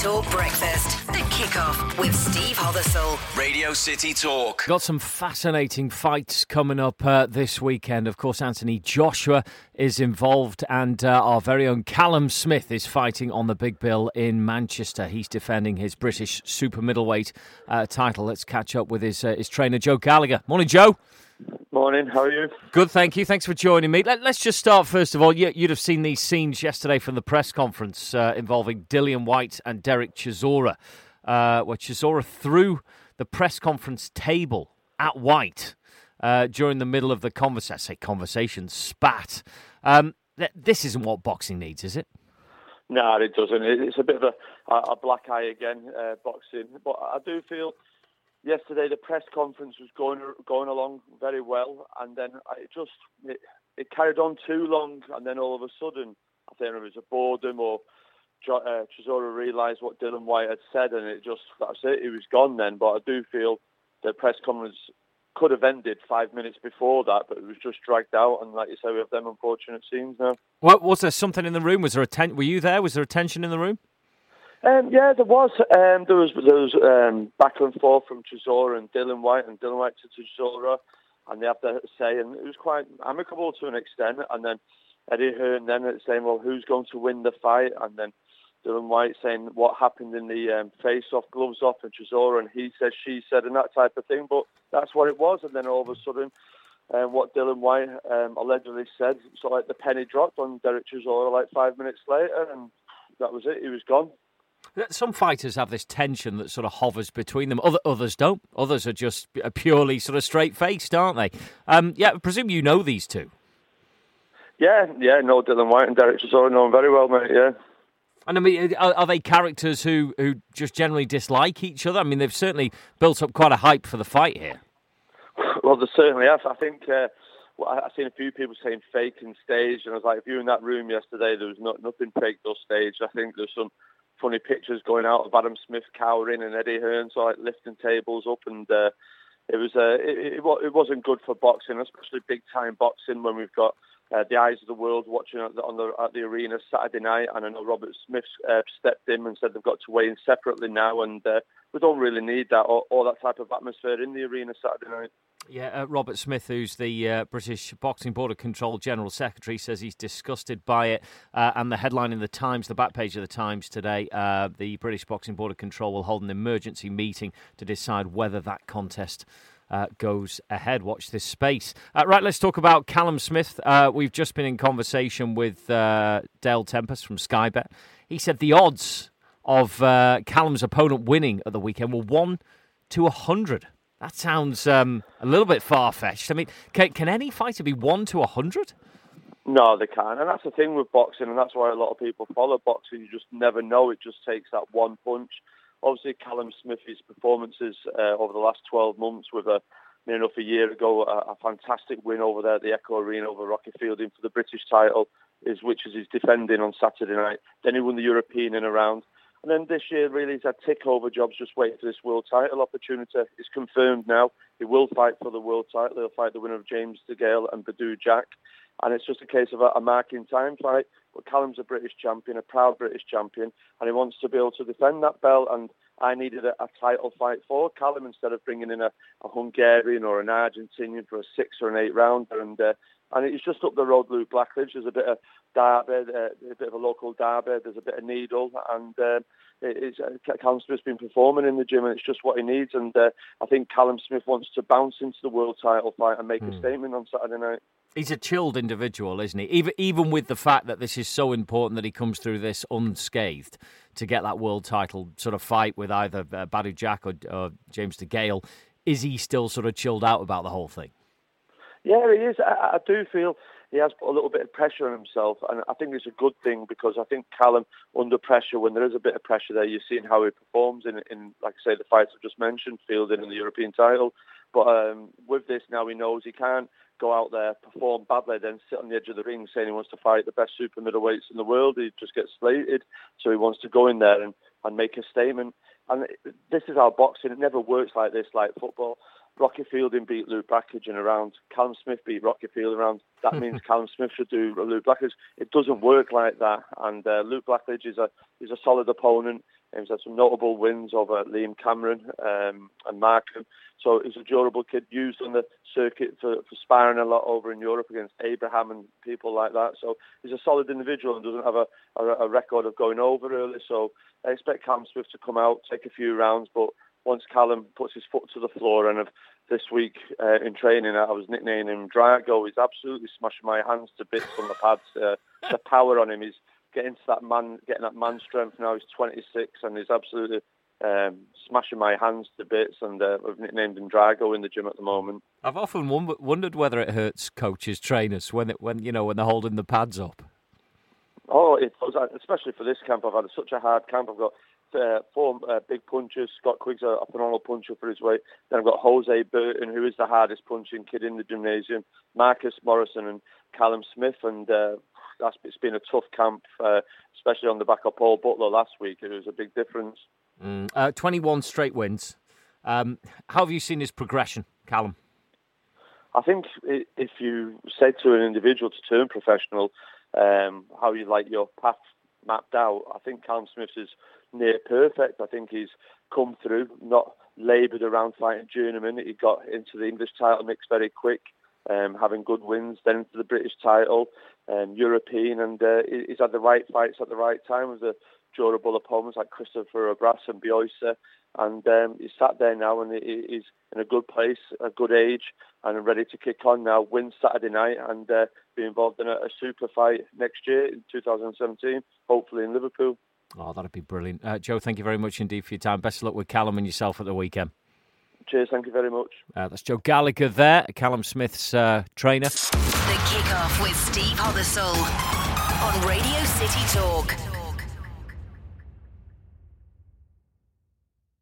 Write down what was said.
Talk Breakfast. The Kickoff with Steve Hothersall. Radio City Talk. Got some fascinating fights coming up this weekend. Of course, Anthony Joshua is involved, and our very own Callum Smith is fighting on the big bill in Manchester. He's defending his British super middleweight title. Let's catch up with his trainer, Joe Gallagher. Morning, Joe. Morning, how are you? Good, thank you. Thanks for joining me. Let's just start, first of all. You'd have seen these scenes yesterday from the press conference involving Dillian Whyte and Derek Chisora, where Chisora threw the press conference table at Whyte during the middle of the conversation, spat. This isn't what boxing needs, is it? No, it doesn't. It's a bit of a black eye again, boxing. But I do feel yesterday the press conference was going along very well, and then it carried on too long, and then all of a sudden, I think it was a boredom or Chisora realised what Dillian Whyte had said, and that's it. He was gone then. But I do feel the press conference could have ended 5 minutes before that, but it was just dragged out, and like you say, we have them unfortunate scenes now. Well, was there something in the room? Was there were you there? Was there a tension in the room? Yeah, there was. There was back and forth from Chisora and Dillian Whyte to Chisora, and they have their say, and it was quite amicable to an extent. And then Eddie Hearn then saying, "Well, who's going to win the fight?" And then Dillian Whyte saying what happened in the face-off, gloves off, and Chisora, and he said, she said, and that type of thing. But that's what it was. And then all of a sudden, what Dillian Whyte allegedly said, so like the penny dropped on Derek Chisora like 5 minutes later, and that was it. He was gone. Some fighters have this tension that sort of hovers between them. Others don't. Others are just purely sort of straight-faced, aren't they? I presume you know these two. Yeah, no, Dillian Whyte and Derek Chisora know him very well, mate, yeah. And I mean, are they characters who just generally dislike each other? I mean, they've certainly built up quite a hype for the fight here. Well, they certainly have. I think I've seen a few people saying fake and staged, and I was like, if you were in that room yesterday, there was nothing faked or staged. I think there's some funny pictures going out of Adam Smith cowering and Eddie Hearn like lifting tables up, and it wasn't good for boxing, especially big time boxing when we've got the eyes of the world watching at the arena Saturday night. And I know Robert Smith stepped in and said they've got to weigh in separately now, and we don't really need that or that type of atmosphere in the arena Saturday night. Yeah, Robert Smith, who's the British Boxing Board of Control General Secretary, says he's disgusted by it. And the headline in the Times, the back page of the Times today, the British Boxing Board of Control will hold an emergency meeting to decide whether that contest goes ahead. Watch this space. Right, let's talk about Callum Smith. We've just been in conversation with Dale Tempest from Sky Bet. He said the odds of Callum's opponent winning at the weekend were 1 to 100. That sounds a little bit far-fetched. I mean, can any fighter be 1 to 100? No, they can't. And that's the thing with boxing, and that's why a lot of people follow boxing. You just never know. It just takes that one punch. Obviously, Callum Smith's performances over the last 12 months with a year ago, a fantastic win over there at the Echo Arena over Rocky Fielding for the British title, which is his defending on Saturday night. Then he won the European in a round. And then this year, really, he's had tick-over jobs just waiting for this world title opportunity. It's confirmed now. He will fight for the world title. He'll fight the winner of James DeGale and Badou Jack. And it's just a case of a marking time fight. But Callum's a British champion, a proud British champion, and he wants to be able to defend that belt. And I needed a title fight for Callum instead of bringing in a Hungarian or an Argentinian for a 6 or an 8 rounder. And it's just up the road, Luke Blackledge. There's a bit of derby, a bit of a local derby. There's a bit of needle, and Callum Smith's been performing in the gym, and it's just what he needs. And I think Callum Smith wants to bounce into the world title fight and make a statement on Saturday night. He's a chilled individual, isn't he? Even with the fact that this is so important that he comes through this unscathed to get that world title sort of fight with either Badou Jack or James DeGale, is he still sort of chilled out about the whole thing? Yeah, he is. I do feel he has put a little bit of pressure on himself, and I think it's a good thing because I think Callum, under pressure, when there is a bit of pressure there, you're seeing how he performs in like I say, the fights I've just mentioned, Fielding in the European title. But with this now, he knows he can't go out there, perform badly, then sit on the edge of the ring saying he wants to fight the best super middleweights in the world. He just gets slated, so he wants to go in there and make a statement. And this is our boxing. It never works like this, like football. Rocky Fielding beat Luke Blackledge in a round. Callum Smith beat Rocky Fielding around. That means Callum Smith should do Luke Blackledge. It doesn't work like that. And Luke Blackledge is a solid opponent. He's had some notable wins over Liam Cameron and Markham. So he's a durable kid, used on the circuit for sparring a lot over in Europe against Abraham and people like that. So he's a solid individual and doesn't have a record of going over early. So I expect Callum Smith to come out, take a few rounds, but once Callum puts his foot to the floor, and this week in training, I was nicknaming him Drago. He's absolutely smashing my hands to bits on the pads. The power on him, he's getting that man strength now. He's 26 and he's absolutely smashing my hands to bits. And I've nicknamed him Drago in the gym at the moment. I've often wondered whether it hurts coaches, trainers when they're holding the pads up. Oh, it does, especially for this camp. I've had such a hard camp. I've got 4 big punchers. Scott Quigg's a phenomenal puncher for his weight. Then I've got Jose Burton, who is the hardest punching kid in the gymnasium. Marcus Morrison and Callum Smith, and it's been a tough camp, especially on the back of Paul Butler last week. It was a big difference. 21 straight wins. How have you seen his progression, Callum? I think if you said to an individual to turn professional, how you like your path mapped out, I think Callum Smith is near perfect. I think he's come through, not laboured around fighting journeyman. He got into the English title mix very quick, having good wins, then into the British title, European, and he's had the right fights at the right time with the durable opponents like Christopher Obras and Bioisa, and he's sat there now and he's in a good place, a good age, and ready to kick on now, win Saturday night and be involved in a super fight next year in 2017, hopefully in Liverpool. Oh, that'd be brilliant. Joe, thank you very much indeed for your time. Best of luck with Callum and yourself at the weekend. Cheers, thank you very much. That's Joe Gallagher there, Callum Smith's trainer. The Kickoff with Steve Hothersall on Radio City Talk.